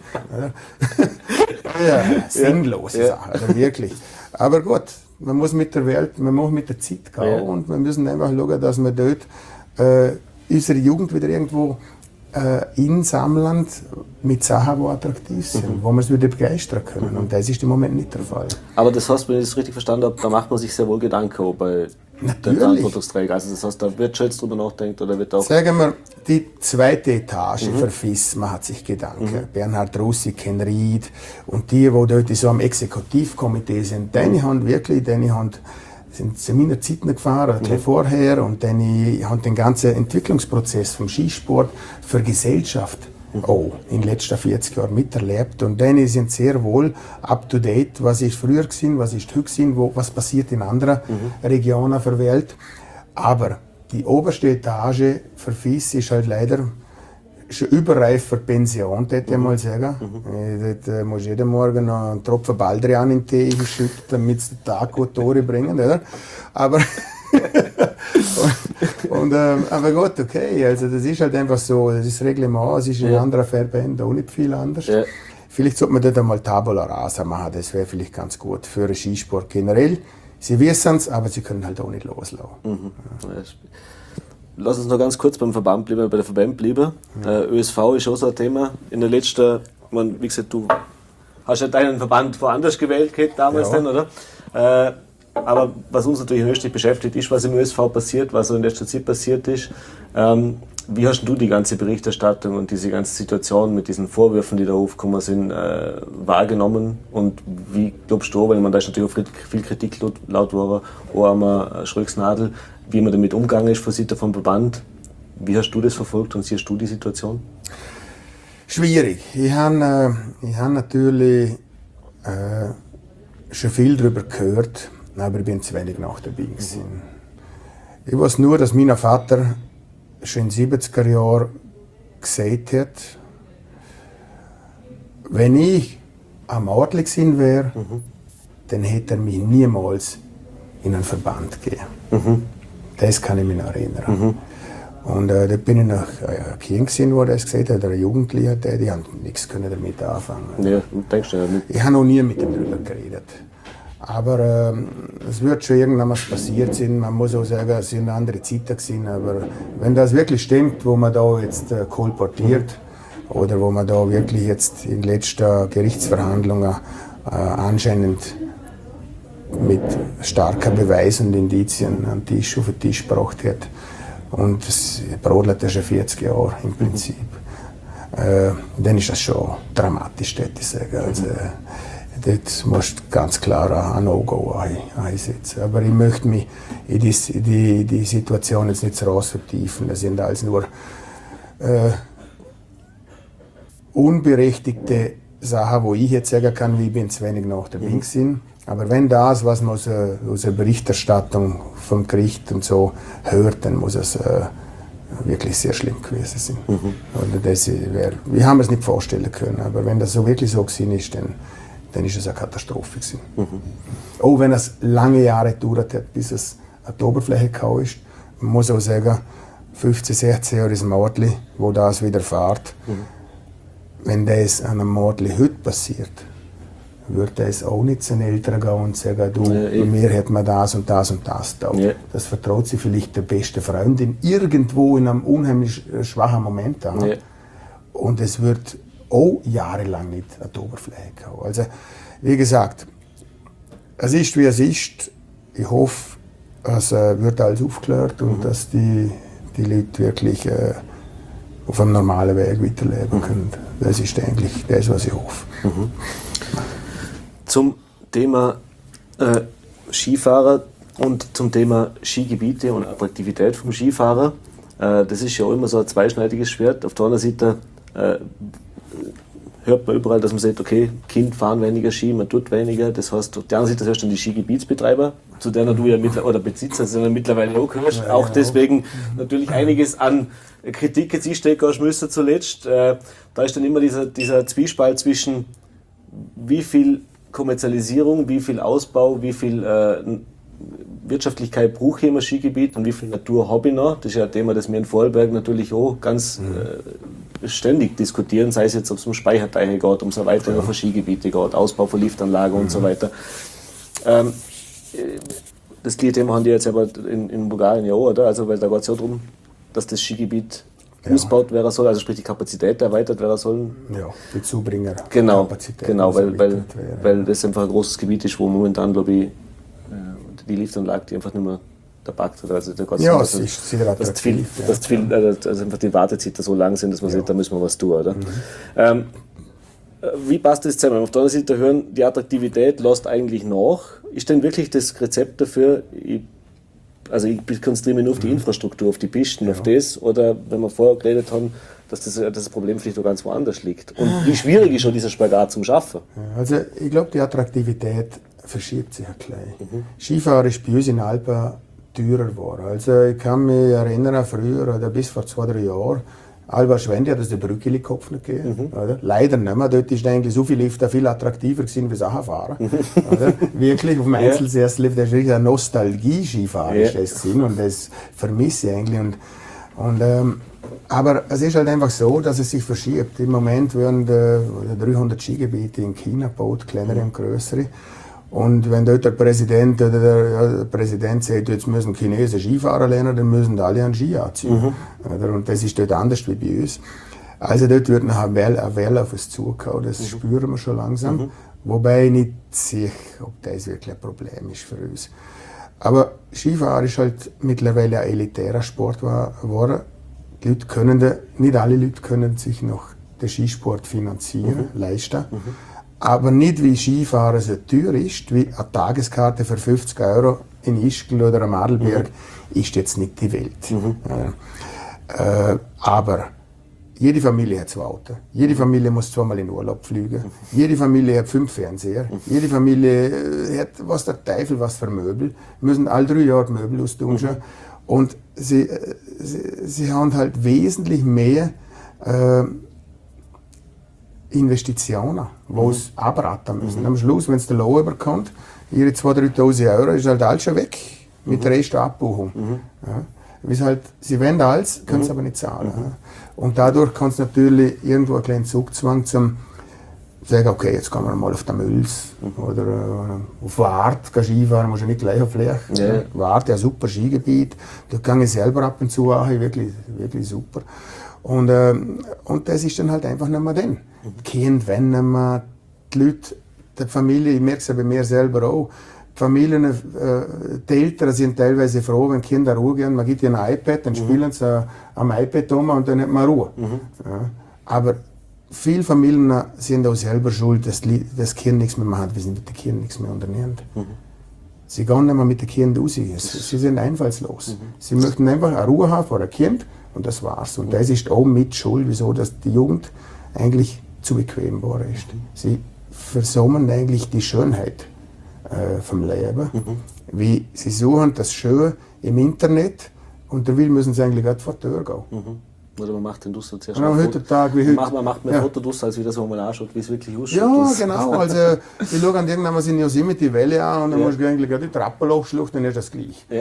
Ja, sinnlose ja. Sache, also wirklich. Aber gut, man muss mit der Welt, man muss mit der Zeit gehen ja. und wir müssen einfach schauen, dass wir dort äh, unsere Jugend wieder irgendwo äh, insammeln mit Sachen, die attraktiv sind, mhm. wo wir es wieder begeistern können. Mhm. Und das ist im Moment nicht der Fall. Aber das heißt, wenn ich das richtig verstanden habe, da macht man sich sehr wohl Gedanken auch bei den Verantwortungsträgern. Also das heißt, da wird schon jetzt drüber nachdenkt oder wird auch... Sagen wir, die zweite Etage mhm. für F I S, man hat sich Gedanken. Mhm. Bernhard Russi, Ken Ried und die, die dort so am Exekutivkomitee sind, mhm. die haben wirklich, die haben sind zu meiner Zeit gefahren, mhm. vorher, und dann haben den ganzen Entwicklungsprozess vom Skisport für Gesellschaft mhm. auch in den letzten vierzig Jahren miterlebt. Und dann sind sehr wohl up to date, was ist früher gewesen, was ist heute gewesen, wo, was passiert in anderen mhm. Regionen der Welt. Aber die oberste Etage für F I S ist halt leider schon überreif für Pension, würde ich mhm. mal sagen. Mhm. Dort äh, musst du jeden Morgen noch einen Tropfen Baldrian in den Tee schütten, damit sie den Tag gut durchbringen. Oder? Aber, und, und, äh, aber gut, okay, also das ist halt einfach so, das ist das Reglement, es ist in ja. anderen Verbänden auch nicht viel anders. Ja. Vielleicht sollte man dort einmal Tabula Rasa machen, das wäre vielleicht ganz gut für den Skisport generell. Sie wissen es, aber sie können halt auch nicht loslassen. Mhm. Ja. Lass uns noch ganz kurz beim Verband bleiben, bei der Verband bleiben. Ja. Äh, Ö S V ist schon so ein Thema. In der letzten, man, wie gesagt, du hast ja deinen Verband woanders gewählt gehabt, damals ja. dann, oder? Äh, aber was uns natürlich höchstlich beschäftigt ist, was im Ö S V passiert, was in letzter Zeit passiert ist. Ähm, wie hast du die ganze Berichterstattung und diese ganze Situation mit diesen Vorwürfen, die da aufgekommen sind, äh, wahrgenommen? Und wie glaubst du, weil man da ist natürlich auch viel Kritik laut, laut war, auch einmal Schröcksnadel, wie man damit umgegangen ist von Seiten vom Verband? Wie hast du das verfolgt und siehst du die Situation? Schwierig. Ich habe äh, ich hab natürlich äh, schon viel darüber gehört, aber ich bin zu wenig nach dabei gewesen. Mhm. Ich weiß nur, dass mein Vater schon in den siebziger Jahren gesagt hat, wenn ich am Adel gewesen wäre, mhm. dann hätte er mich niemals in einen Verband gegeben. Mhm. Das kann ich mich noch erinnern. Mhm. Und äh, da bin ich noch ein Kind gewesen, wo er das gesagt hat, oder ein Jugendlicher, die haben nichts können damit anfangen. Ja, denkst du ja nicht. Ich habe noch nie mit ihm darüber geredet. Aber ähm, es wird schon irgendwann was passiert sein. Man muss auch sagen, es sind andere Zeiten gewesen. Aber wenn das wirklich stimmt, wo man da jetzt äh, kolportiert, mhm. oder wo man da wirklich jetzt in den letzten Gerichtsverhandlungen äh, anscheinend mit starken Beweisen und Indizien an den Tisch, auf den Tisch gebracht hat. Und das brodelt ja schon vierzig Jahre im Prinzip. Mhm. Äh, dann ist das schon dramatisch, würde ich sagen. Also, dort musst du ganz klar ein No-Go einsetzen. Aber ich möchte mich in die, die, die Situation jetzt nicht so raus vertiefen. Das sind alles nur äh, unberechtigte Sachen, wo ich jetzt sagen kann, wie ich bin zu wenig nach der Bank sind. Aber wenn das, was man aus, aus der Berichterstattung vom Gericht und so hört, dann muss es äh, wirklich sehr schlimm gewesen sein. Mhm. Oder das wär, wir haben es nicht vorstellen können, aber wenn das so wirklich so gewesen ist, dann, dann ist es eine Katastrophe gewesen. Mhm. Auch wenn es lange Jahre gedauert hat, bis es an die Oberfläche gekommen ist. Man muss auch sagen, fünfzehn, sechzehn Jahre ist ein Mordli, wo das widerfährt. Mhm. Wenn das an einem Mordli heute passiert, würde es auch nicht zu den Eltern gehen und sagen, du, ja, bei mir hat man das und das und das da. Ja. Das vertraut sie vielleicht der beste Freundin irgendwo in einem unheimlich schwachen Moment an. Ja. Und es wird auch jahrelang nicht an die Oberfläche kommen. Also, wie gesagt, es ist, wie es ist. Ich hoffe, es äh, wird alles aufgeklärt und mhm. dass die, die Leute wirklich äh, auf einem normalen Weg weiterleben können. Das ist eigentlich das, was ich hoffe. Mhm. Zum Thema äh, Skifahrer und zum Thema Skigebiete und Attraktivität vom Skifahrer. Äh, das ist ja auch immer so ein zweischneidiges Schwert. Auf der anderen Seite äh, hört man überall, dass man sagt, okay, Kind fahren weniger Ski, man tut weniger. Das heißt, auf der anderen Seite hörst du dann die Skigebietsbetreiber, zu denen du ja mittlerweile, oder Besitzer, also mittlerweile auch hörst. Ja, auch deswegen auch. Natürlich einiges an Kritik jetzt einstecken müssen zuletzt. Äh, da ist dann immer dieser, dieser Zwiespalt zwischen wie viel Kommerzialisierung, wie viel Ausbau, wie viel äh, Wirtschaftlichkeit brauche ich im Skigebiet und wie viel Natur habe ich noch. Das ist ja ein Thema, das wir in Vorarlberg natürlich auch ganz äh, ständig diskutieren, sei es jetzt, ob es um Speicherteiche geht, um so Erweiterung von Skigebiete geht, Ausbau von Liftanlagen mhm. und so weiter. Ähm, das Thema haben die jetzt aber in, in Bulgarien ja auch, oder? Also, weil da geht es ja darum, dass das Skigebiet ja. ausgebaut werden soll, also sprich die Kapazität erweitert werden soll. Ja, die Zubringer. Genau, Kapazität genau weil, weil, weil das einfach ein großes Gebiet ist, wo momentan, glaube ich, die Liftanlage, die einfach nicht mehr da packt. Also da geht's ja, um, es dass, ist sehr attraktiv. dass viel, ja. dass viel, also einfach die Wartezeiten so lang sind, dass man ja. sagt, da müssen wir was tun. Oder? Mhm. Ähm, wie passt das zusammen? Auf der anderen Seite hören, die Attraktivität lässt eigentlich nach. Ist denn wirklich das Rezept dafür, ich, also ich konzentriere mich nur auf die Infrastruktur, auf die Pisten, ja. auf das, oder wenn wir vorher geredet haben, dass das, dass das Problem vielleicht auch ganz woanders liegt. Und wie schwierig ist schon dieser Spagat zum Schaffen? Also ich glaube, die Attraktivität verschiebt sich ein klein. Mhm. Skifahren ist bei uns in Alpen teurer geworden. Also ich kann mich erinnern, früher oder bis vor zwei, drei Jahren, Alba Schwendi hat es den Brückeli-Kopf nicht gegeben. Mhm. Oder? Leider nicht mehr. Dort ist eigentlich so viel Lift viel attraktiver gewesen wie Sacherfahren. Mhm. Wirklich, auf dem Einzelserslift, das ist richtig eine Nostalgie-Skifahren. Ja. Das und das vermisse ich eigentlich. Und, und, ähm, aber es ist halt einfach so, dass es sich verschiebt. Im Moment werden äh, dreihundert Skigebiete in China gebaut, kleinere und größere. Und wenn dort der Präsident oder der, ja, der Präsident sagt, jetzt müssen Chinesen Skifahren lernen, dann müssen alle einen Ski anziehen. Mhm. Und das ist dort anders wie bei uns. Also dort wird nachher eine Welle auf uns zukommen, das mhm. spüren wir schon langsam. Mhm. Wobei ich nicht sicher, ob das wirklich ein Problem ist für uns. Aber Skifahren ist halt mittlerweile ein elitärer Sport geworden. Die Leute können, da, nicht alle Leute können sich noch den Skisport finanzieren, mhm. leisten. Mhm. Aber nicht wie Skifahren so teuer ist, wie eine Tageskarte für fünfzig Euro in Ischgl oder am Adelberg, mhm. ist jetzt nicht die Welt. Mhm. Ja. Äh, aber jede Familie hat zwei Autos, jede Familie muss zweimal in Urlaub fliegen, mhm. jede Familie hat fünf Fernseher, mhm. jede Familie hat was der Teufel, was für Möbel, müssen alle drei Jahre die Möbel austauschen. Mhm. Und sie, sie, sie haben halt wesentlich mehr äh, Investitionen, die mhm. sie abraten müssen. Mhm. Am Schluss, wenn es der Lohn überkommt, ihre zweitausend, dreitausend Euro, ist halt alles schon weg mit der Rest der Abbuchung. Mhm. Ja. Halt, sie wollen alles, können es mhm. aber nicht zahlen. Mhm. Ja. Und dadurch kann es natürlich irgendwo einen kleinen Zugzwang zum sagen, okay, jetzt gehen wir mal auf den Mülls mhm. oder äh, auf Wart, Skifahren, muss ja nicht gleich auf Lech. Ja. Wart, ja super Skigebiet, da gehe ich selber ab und zu auch, wirklich, wirklich super. Und, äh, und das ist dann halt einfach nicht mehr dann. Mhm. Die Kinder, wenn nicht mehr, die Leute, die Familie, ich merke es ja bei mir selber auch, die Familien, äh, die Eltern sind teilweise froh, wenn die Kinder Ruhe gehen, man gibt ihnen ein iPad, dann mhm. spielen sie äh, am iPad um und dann hat man Ruhe. Mhm. Ja. Aber viele Familien sind auch selber schuld, dass das Kind nichts mehr macht, weil sie mit den Kindern nichts mehr unternehmen. Mhm. Sie gehen nicht mehr mit den Kindern raus, sie sind einfallslos. Mhm. Sie möchten einfach eine Ruhe haben vor ein Kind und das war's. Und mhm. das ist auch mit Schuld, wieso dass die Jugend eigentlich zu bequem geworden ist. Mhm. Sie versäumen eigentlich die Schönheit äh, vom Leben. Mhm. Wie sie suchen das Schöne im Internet und da müssen sie eigentlich gerade vor die Tür gehen. Mhm. Oder man macht den Dussel zuerst Und am Hüttertag wie man heute. macht, man macht mehr Ja. Fotoduss, als wie das, wo man anschaut, wie es wirklich ausschaut. Ja, Das- genau. Also, ich schaue an irgendwann in Yosemite Valley an und dann Ja. musst du eigentlich gerade die Trappe hochschluchten, dann ist das gleich. Ja.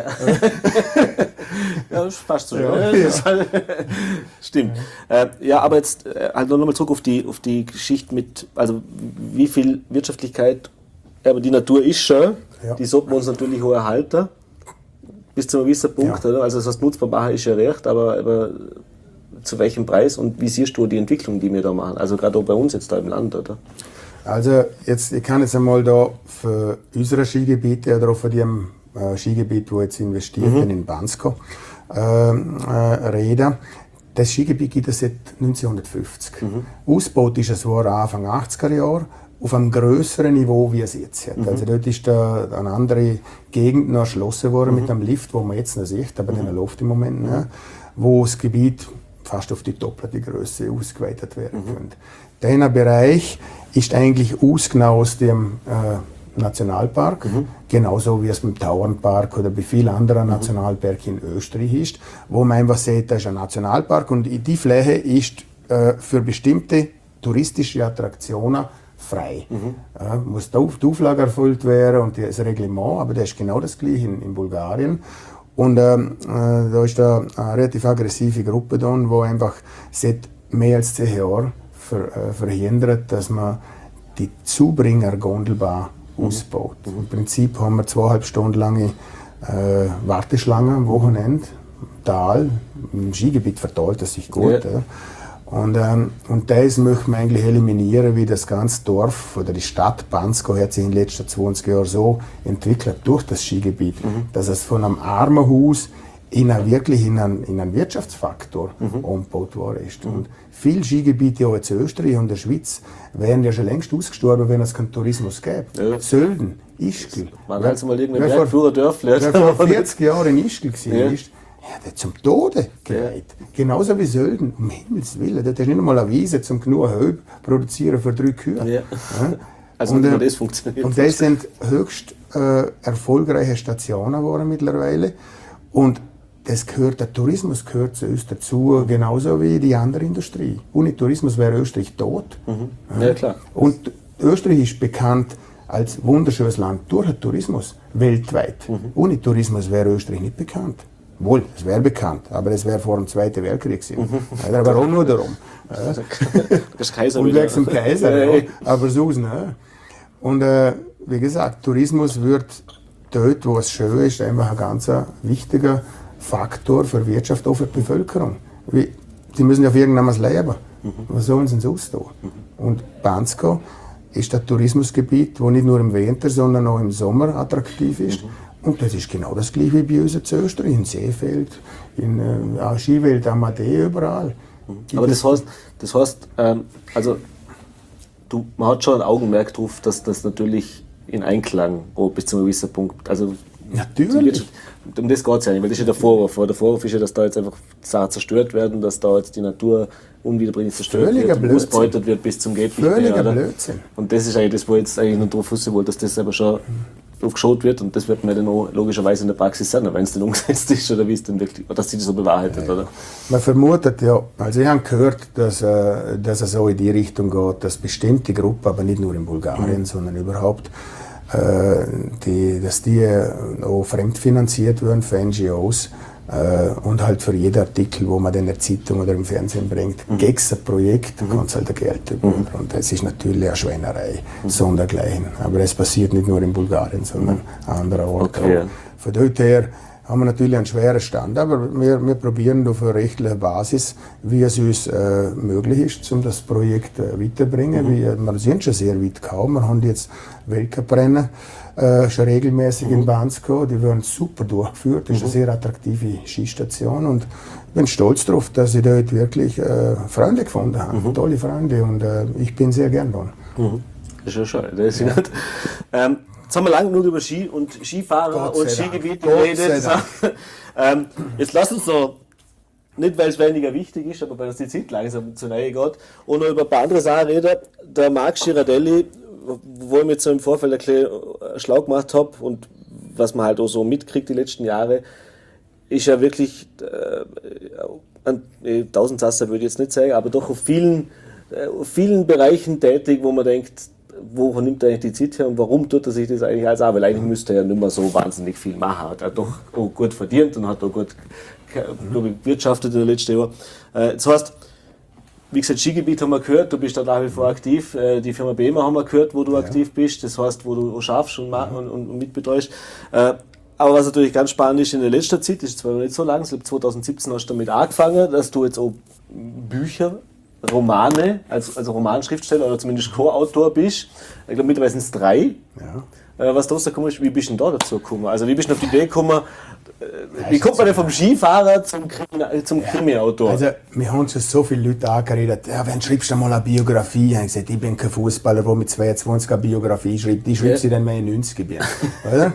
Ja, das ist fast so. Ja. Ja. Das ist halt stimmt. Äh, ja, aber jetzt äh, halt noch mal zurück auf die, auf die Geschichte mit, also wie viel Wirtschaftlichkeit, aber die Natur ist schön, Ja. die sollten wir uns natürlich auch erhalten, bis zu einem gewissen Punkt. Ja. Oder? Also das heißt, nutzbar machen ist ja recht, aber, aber zu welchem Preis und wie siehst du die Entwicklung, die wir da machen? Also gerade auch bei uns jetzt da im Land, oder? Also jetzt, ich kann jetzt einmal da für unsere Skigebiete oder auch für die äh, Skigebiet, wo jetzt investiert bin, in Bansko, ähm, äh, reden. Das Skigebiet gibt es seit neunzehnhundertfünfzig. Ausgebaut ist es war Anfang achtziger Jahre auf einem größeren Niveau, wie es jetzt hat. Also dort ist da eine andere Gegend noch erschlossen worden mit einem Lift, wo man jetzt noch sieht, aber den läuft im Moment nicht, wo das Gebiet fast auf die doppelte Größe ausgeweitet werden könnte. Dieser Bereich ist eigentlich ausgenau aus dem äh, Nationalpark, genauso wie es beim Tauernpark oder bei vielen anderen Nationalparken in Österreich ist, wo man einfach sieht, das ist ein Nationalpark und die Fläche ist äh, für bestimmte touristische Attraktionen frei. Ja, muss die Auf- die Auflage erfüllt werden und das Reglement, aber das ist genau das gleiche in, in Bulgarien. Und ähm, äh, da ist da eine relativ aggressive Gruppe da, die einfach seit mehr als zehn Jahren ver, äh, verhindert, dass man die Zubringer-Gondelbahn ausbaut. Im Prinzip haben wir zweieinhalb Stunden lange äh, Warteschlange am Wochenende, im Tal, im Skigebiet verteilt das sich gut. Ja. Ja. Und, ähm, und das möchten wir eigentlich eliminieren, wie das ganze Dorf oder die Stadt Bansko hat sich in den letzten zwanzig Jahren so entwickelt durch das Skigebiet, dass es von einem Armenhaus in ein, wirklich in einen, in einen Wirtschaftsfaktor umgebaut worden ist. Und viele Skigebiete auch in Österreich und der Schweiz wären ja schon längst ausgestorben, wenn es keinen Tourismus gäbe. Ja. Sölden, Ischgl. Man hat mal irgendein Wer vor- Bergführer Dörfler. Wer vor vierzig Jahren in Ischgl gewesen Ja. ist, er hat zum Tode gereiht. Genauso wie Sölden, um Himmels Willen. Das ist nicht einmal eine Wiese zum genug Heu produzieren für drei Kühe. Ja. Ja. Also Und, nur äh, das funktioniert. Und das sind höchst äh, erfolgreiche Stationen geworden mittlerweile. Und das gehört, der Tourismus gehört zu uns dazu, genauso wie die andere Industrie. Ohne Tourismus wäre Österreich tot. Ja, klar. Und Österreich ist bekannt als wunderschönes Land durch den Tourismus weltweit. Ohne Tourismus wäre Österreich nicht bekannt. Wohl, es wäre bekannt, aber es wäre vor dem Zweiten Weltkrieg gewesen. Ja, da war auch nur darum. Ja. Das Kaiser Und wieder. wegen dem Kaiser, ja. Aber so ist es nicht. Und äh, wie gesagt, Tourismus wird dort, wo es schön ist, einfach ein ganz wichtiger Faktor für Wirtschaft, auch für die Bevölkerung. Wie, die müssen ja auf irgendwas leben. Was sollen sie denn sonst tun? Und Bansko ist ein Tourismusgebiet, das nicht nur im Winter, sondern auch im Sommer attraktiv ist. Und das ist genau das gleiche wie bei uns in Österreich, in Seefeld, in äh, ja, Skiwelt, Amadee, überall. Aber das heißt, das heißt ähm, also du, man hat schon ein Augenmerk drauf, dass das natürlich in Einklang oh, bis zu einem gewissen Punkt, also Natürlich. die Wirtschaft, um das geht es ja nicht, weil das ist ja der Vorwurf. Der Vorwurf ist ja, dass da jetzt einfach Sachen zerstört werden, dass da jetzt die Natur unwiederbringlich zerstört Völliger wird, Blödsinn. ausbeutet wird bis zum geht nicht Völliger mehr. Oder? Blödsinn. Und das ist eigentlich das, wo ich jetzt eigentlich noch drauf wissen wollte, dass das aber schon drauf geschaut wird und das wird man dann auch logischerweise in der Praxis sehen, wenn es dann umgesetzt ist oder wie es dann wirklich, oder dass sich das so bewahrheitet, oder? Man vermutet ja, also ich habe gehört, dass, äh, dass es so in die Richtung geht, dass bestimmte Gruppen, aber nicht nur in Bulgarien, mhm. sondern überhaupt, äh, die, dass die äh, auch fremdfinanziert werden für N G Os äh, und halt für jeden Artikel, wo man dann in der Zeitung oder im Fernsehen bringt, mhm. gegen ein Projekt, mhm. kannst halt Geld über. Mhm. Und das ist natürlich eine Schweinerei, mhm. sondergleichen. Aber das passiert nicht nur in Bulgarien, sondern mhm. an anderen Orten. Okay, ja. Von dort her haben wir natürlich einen schweren Stand, aber wir, wir probieren auf einer rechtlichen Basis, wie es uns äh, möglich ist, um das Projekt äh, weiterzubringen. Mhm. Wir, wir sind schon sehr weit gekommen. Wir haben jetzt Weltcuprennen äh, schon regelmäßig mhm. in Bansko. Die werden super durchgeführt. Das ist mhm. eine sehr attraktive Skistation und ich bin stolz darauf, dass ich dort wirklich äh, Freunde gefunden habe. Mhm. Tolle Freunde und äh, ich bin sehr gern da. Mhm. Das ist ja schön. Das ist ja. Nicht. Ähm, Jetzt haben wir lange nur über Ski und Skifahrer Gott und sei Skigebiete Dank. geredet. ähm, jetzt lass uns noch, nicht weil es weniger wichtig ist, aber weil uns die Zeit langsam zu nahe geht, und noch über ein paar andere Sachen reden. Der Marc Girardelli, wo ich mir jetzt so im Vorfeld ein bisschen schlau gemacht habe und was man halt auch so mitkriegt die letzten Jahre, ist ja wirklich äh, an äh, Tausendsasser würde ich jetzt nicht sagen, aber doch auf vielen, äh, auf vielen Bereichen tätig, wo man denkt, wo nimmt er eigentlich die Zeit her und warum tut er sich das eigentlich alles an? Weil eigentlich müsste er ja nicht mehr so wahnsinnig viel machen. Hat er doch auch gut verdient und hat auch gut, glaube ich, wirtschaftet in den letzten Jahren. Äh, das heißt, wie gesagt, Skigebiet haben wir gehört, du bist da nach wie vor aktiv. Äh, die Firma B E M A haben wir gehört, wo du ja. aktiv bist. Das heißt, wo du auch schaffst und, ja. und, und, und mitbetreust. Äh, aber was natürlich ganz spannend ist in der letzten Zeit, das ist zwar noch nicht so lang, ich glaube zwanzig siebzehn hast du damit angefangen, dass du jetzt auch Bücher, Romane, als, als Romanschriftsteller oder zumindest Co-Autor bist. Ich glaube, mittlerweile sind es drei. Ja. Äh, was da gekommen ist, wie bist du denn da dazu gekommen? Also, wie bist du auf die Idee gekommen? Äh, wie kommt man denn vom Skifahrer zum, Krimi, zum ja. Krimi-Autor? Also, wir haben schon so viele Leute angeredet, ja, wenn schreibst du mal eine Biografie? Ich habe gesagt, ich bin kein Fußballer, der mit zweiundzwanzig eine Biografie schreibt. Die schreibt ja. sie dann mehr in neunzig Jahren. Oder?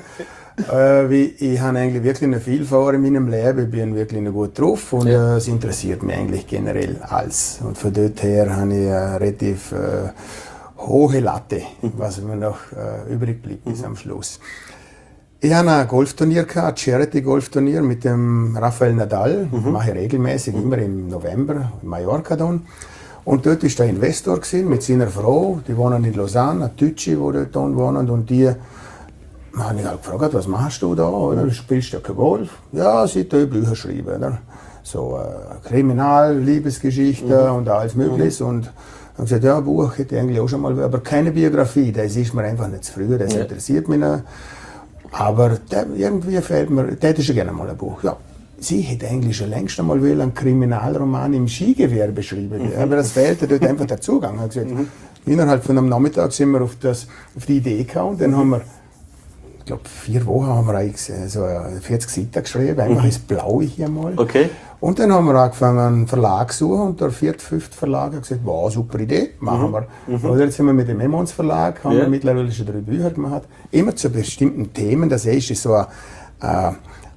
Äh, wie, ich habe eigentlich wirklich noch viel vor in meinem Leben, ich bin wirklich noch gut drauf und ja. äh, es interessiert mich eigentlich generell alles. Und von dort her habe ich eine relativ äh, hohe Latte, mhm. was mir noch äh, übrig bleibt bis mhm. am Schluss. Ich habe ein Golfturnier gehabt, ein Charity-Golfturnier mit dem Rafael Nadal, mhm. mache ich regelmäßig, mhm. immer im November, in Mallorca dann. Und dort war der Investor gewesen, mit seiner Frau, die wohnen in Lausanne, ein Deutsche, die dort wohnen und die man hat mich halt gefragt, was machst du da? Oder? Spielst du ja kein Golf? Ja, sie tun Bücher schreiben. Oder? So äh, Kriminal, Liebesgeschichte mhm. und alles Mögliche. Mhm. Und habe gesagt, ja, ein Buch hätte ich eigentlich auch schon mal, aber keine Biografie. Das ist mir einfach nicht zu früh, das ja. interessiert mich nicht. Aber der, irgendwie fehlt mir, der hätte schon gerne mal ein Buch. Ja. Sie hätte eigentlich schon längst einmal einen Kriminalroman im Skigewerbe schreiben. Mhm. Aber das fehlte dort einfach der Zugang. Ich habe gesagt, mhm. innerhalb von einem Nachmittag sind wir auf, das, auf die Idee gekommen. Dann mhm. haben wir ich glaube, vier Wochen haben wir eigentlich so vierzig Seiten geschrieben, einfach mhm. ins Blaue hier mal. Okay. Und dann haben wir angefangen, einen Verlag zu suchen und der vierte, fünfte Verlag hat gesagt, wow, super Idee, machen mhm. wir. Mhm. Oder jetzt sind wir mit dem Emmons Verlag, haben ja. wir mittlerweile schon drei Bücher gemacht, immer zu bestimmten Themen. Das ist so ein, ein,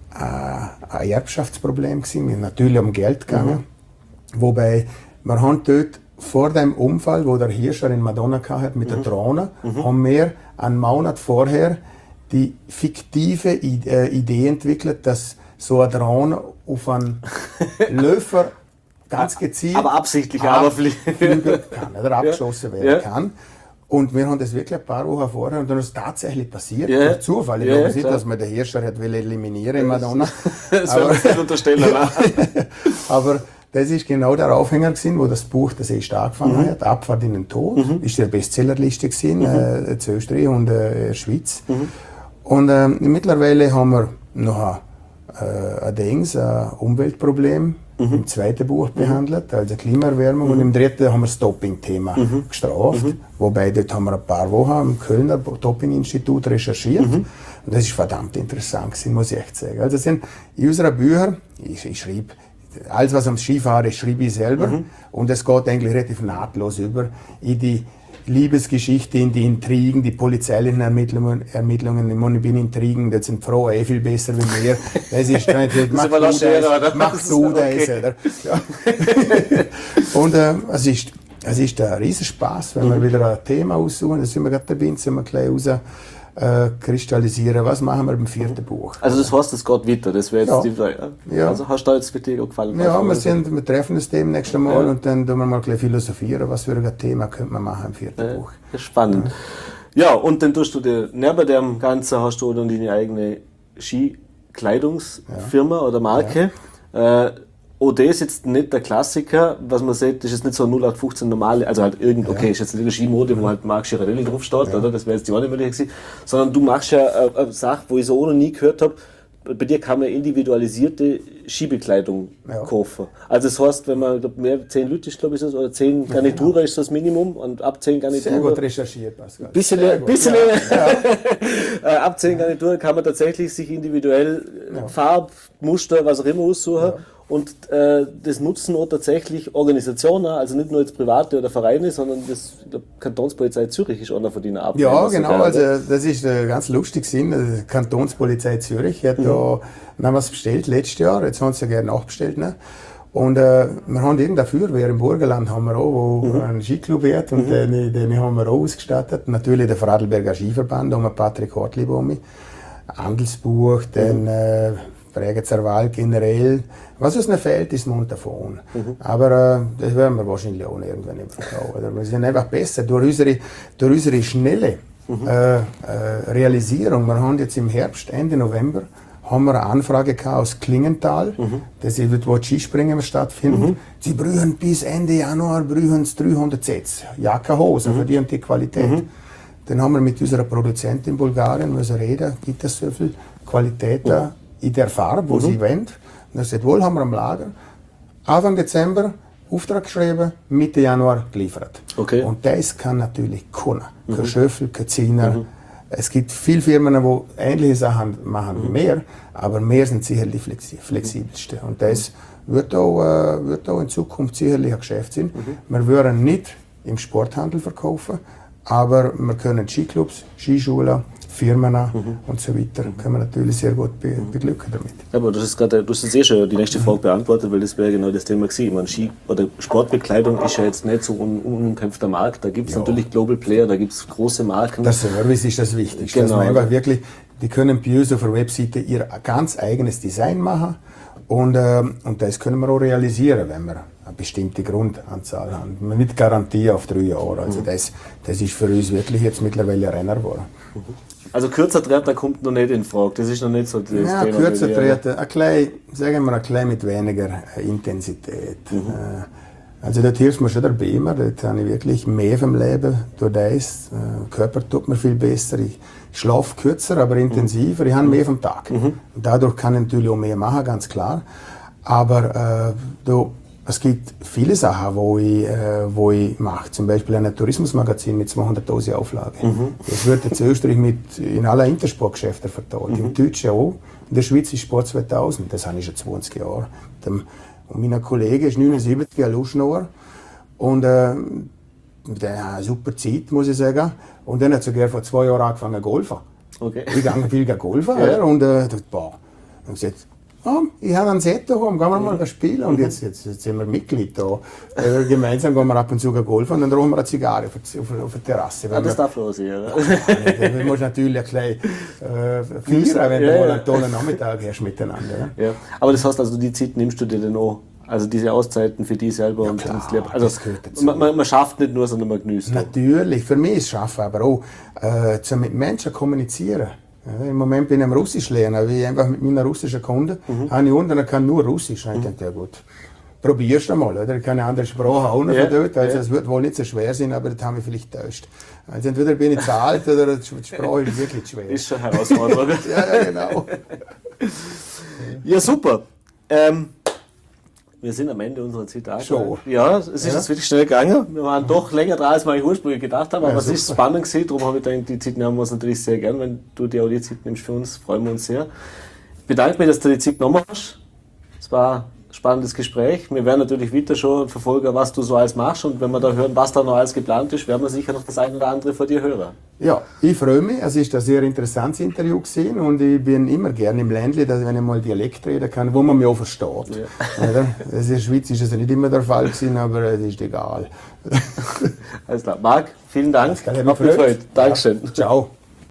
ein Erbschaftsproblem gewesen, natürlich um Geld gegangen. Mhm. Wobei, wir haben dort vor dem Unfall, wo der Hirscher in Madonna hatte mit mhm. der Drohne, mhm. haben wir einen Monat vorher die fiktive Idee entwickelt, dass so eine Drohne auf einen Läufer ganz gezielt aber absichtlich aber fliegen kann oder abgeschossen ja. werden ja. kann. Und wir haben das wirklich ein paar Wochen vorher und dann ist es tatsächlich passiert. Ja. Durch Zufall. Ich ja, glaube nicht, dass man den Hirscher hat will eliminieren in Madonna. Das werden wir nicht unterstellen. Aber das ist genau der Aufhänger gewesen, wo das Buch das erst angefangen mhm. hat. Abfahrt in den Tod. Mhm. Ist der Bestsellerliste gewesen, mhm. äh, in Österreich und äh, in der Schweiz. Mhm. Und äh, mittlerweile haben wir noch ein, äh, ein, Dings, ein Umweltproblem mhm. im zweiten Buch behandelt, also Klimaerwärmung. Mhm. Und im dritten haben wir das Doping-Thema mhm. gestraft. Mhm. Wobei, dort haben wir ein paar Wochen im Kölner Doping-Institut recherchiert. Mhm. Und das ist verdammt interessant gewesen, muss ich echt sagen. Also sind in unseren Büchern, ich, ich schreibe, alles was ums Skifahren ist, schreibe ich selber. Mhm. Und es geht eigentlich relativ nahtlos über in die Liebesgeschichte, in die Intrigen, die polizeilichen Ermittlungen, Ermittlungen, ich bin Intrigen, das sind Frauen eh viel besser wie mir. Das ist nicht, mach du das, mach du das, oder? Ja. Und äh, es ist, es ist ein Riesenspaß, wenn wir mhm. wieder ein Thema aussuchen, da sind wir gerade dabei, sind wir gleich raus, äh, kristallisieren, was machen wir beim vierten Buch. Also das heißt, es geht weiter, das wäre jetzt ja. die ja. Also hast du da jetzt wirklich gefallen? Ja, wir, sind, wir treffen uns demnächst einmal ja. und dann tun wir mal gleich philosophieren, was für ein Thema könnte man machen im vierten ja, Buch. Das ist spannend. Ja. ja, und dann tust du dir, neben dem Ganzen hast du dann deine eigene Skikleidungsfirma ja. oder Marke. Ja. Äh, O D ist jetzt nicht der Klassiker, was man sieht, ist jetzt nicht so ein null acht fünfzehn normale, also halt irgend, okay, ja. ist jetzt nicht eine Skimode, wo halt Marc Girardelli draufsteht, ja. oder? Das wäre jetzt die auch nicht möglich gewesen. Sondern du machst ja eine, eine Sache, wo ich so auch noch nie gehört habe, bei dir kann man individualisierte Skibekleidung ja. kaufen. Also das heißt, wenn man, glaub, mehr, zehn Leute ist, glaube ich, oder zehn Garnituren ja. ist das Minimum und ab zehn Garnituren. Sehr gut recherchiert, Pascal. Bisschen, Sehr bisschen ja. Ja. ab zehn Garnituren kann man tatsächlich sich individuell ja. Farb, Muster, was auch immer aussuchen. Ja. Und äh, das nutzen auch tatsächlich Organisationen, also nicht nur jetzt Private oder Vereine, sondern das, ich glaub, Kantonspolizei Zürich ist einer von denen ab. Ja, genau, sogar, also das ist äh, ganz lustig Sinn. Die Kantonspolizei Zürich hat mhm. da noch was bestellt letztes Jahr, jetzt haben sie ja gerne nachbestellt. Ne? Und äh, wir haben irgendeine Feuerwehr im Burgenland, haben wir auch, wo mhm. einen Skiclub hat und mhm. den, den haben wir auch ausgestattet. Natürlich der Vorarlberger Skiverband, da haben wir Patrick Hartlieb um mich. Andelsbuch, dann äh, Bregenzer Wald generell. Was uns noch fehlt, ist Montafon. Mhm. Aber äh, das werden wir wahrscheinlich auch irgendwann überkommen. Wir sind einfach besser durch unsere, durch unsere schnelle mhm. äh, äh, Realisierung. Wir haben jetzt im Herbst, Ende November, haben wir eine Anfrage gehabt aus Klingenthal, mhm. das ist, wo die Skispringen stattfinden. Mhm. Sie brauchen bis Ende Januar brauchen sie dreihundert Sets, Jacke, Hose, mhm. für die und die Qualität. Mhm. Dann haben wir mit unserer Produzentin in Bulgarien müssen reden, gibt es so viel Qualität mhm. in der Farbe, wo mhm. sie wollen. Und er sagt, wohl haben wir am Lager. Anfang Dezember Auftrag geschrieben, Mitte Januar geliefert. Okay. Und das kann natürlich keiner. Mhm. Kein Schöffel, kein Ziner. Mhm. Es gibt viele Firmen, die ähnliche Sachen machen wie mhm. wir, aber wir sind sicherlich die flexibelsten. Und das mhm. wird, auch, äh, wird auch in Zukunft sicherlich ein Geschäft sein. Mhm. Wir würden nicht im Sporthandel verkaufen, aber wir können Skiclubs, Skischulen, Firmen mhm. und so weiter, mhm. können wir natürlich sehr gut be beglücken damit. Ja, aber du hast gerade, du hast jetzt eh schon die nächste Frage beantwortet, weil das wäre genau das Thema gewesen. Ich meine, Ski oder Sportbekleidung ist ja jetzt nicht so ein unumkämpfter Markt. Da gibt es ja. natürlich Global Player, da gibt es große Marken. Der Service ist das Wichtigste. Genau. Dass man einfach wirklich, die können bei uns auf der Webseite ihr ganz eigenes Design machen und, äh, und das können wir auch realisieren, wenn wir eine bestimmte Grundanzahl haben. Mit Garantie auf drei Jahre. Also mhm. das, das ist für uns wirklich jetzt mittlerweile ein Renner geworden. Mhm. Also kürzer Treter kommt noch nicht in Frage, das ist noch nicht so das ja, Thema. Kürzer Treter, ein klein, sagen wir ein klein mit weniger Intensität. Mhm. Also dort hilft mir schon der Beamer, dort habe ich wirklich mehr vom Leben durch das. Der Körper tut mir viel besser, ich schlafe kürzer, aber intensiver, ich habe mehr vom Tag. Mhm. Und dadurch kann ich natürlich auch mehr machen, ganz klar. Aber äh, da, es gibt viele Sachen, wo ich, äh, wo ich mache. Zum Beispiel ein Tourismusmagazin mit zweihunderttausend Auflagen. Mhm. Das wird jetzt in Österreich mit, in allen Intersportgeschäften verteilt. Mhm. Im Deutschen auch. In der Schweiz ist Sport zweitausend. Das habe ich schon zwanzig Jahre. Und mein Kollege ist neunundsiebzig, ein Luschnauer. Und äh, der hat eine super Zeit, muss ich sagen. Und dann hat er sogar vor zwei Jahren angefangen zu golfen. Okay. Ich gehe viel golfen. Ja. Und äh, dachte, boah. Und gesagt, ja, ich habe einen Set daheim, gehen wir mal spielen. Und jetzt, jetzt, jetzt sind wir Mitglied da. Äh, gemeinsam gehen wir ab und zu golfen und dann rauchen wir eine Zigarre auf, auf, auf der Terrasse. Ah, das darf los sein, oder? Du musst natürlich ein bisschen äh, feiern, wenn ja, du mal einen tollen Nachmittag hast miteinander. Ja. Ja. Aber das heißt also, die Zeit nimmst du dir dann auch, also diese Auszeiten für dich selber ja, und klar, ins Leben. Also das gehört dazu. Man, man, man schafft nicht nur, sondern man genießt. Natürlich, für mich ist Schaffen aber auch, äh, zu mit Menschen kommunizieren. Ja, im Moment bin ich am Russisch lernen, weil ich einfach mit meinen russischen Kunden mhm. habe ich unten, der kann nur Russisch. Mhm. Ich denke, ja gut, probierst du mal, oder? Ich kann eine andere Sprache auch noch ja, von dort, also es ja. wird wohl nicht so schwer sein, aber das haben wir vielleicht getäuscht. Also entweder bin ich zu alt oder die Sprache ist wirklich schwer. Ist schon herausfordernd. Ja, ja, genau. Ja, super. Ähm, wir sind am Ende unserer Zeit da. Schon. Ja, es ist ja. jetzt wirklich schnell gegangen. Wir waren doch länger dran, als wir ursprünglich gedacht haben, aber ja, es ist spannend gewesen. Darum habe ich gedacht, die Zeit nehmen wir uns natürlich sehr gern. Wenn du dir auch die Zeit nimmst für uns, freuen wir uns sehr. Ich bedanke mich, dass du die Zeit genommen hast. Es war ein spannendes Gespräch. Wir werden natürlich weiter schon verfolgen, was du so alles machst. Und wenn wir da hören, was da noch alles geplant ist, werden wir sicher noch das eine oder andere von dir hören. Ja, ich freue mich. Es ist ein sehr interessantes Interview gewesen und ich bin immer gerne im Ländle, dass wenn ich mal Dialekt reden kann, wo man mich auch versteht. Ja. Das in der Schweiz ist es nicht immer der Fall gewesen, aber es ist egal. Alles klar. Marc, vielen Dank. Hat mich gefreut. Dankeschön. Ja. Ciao.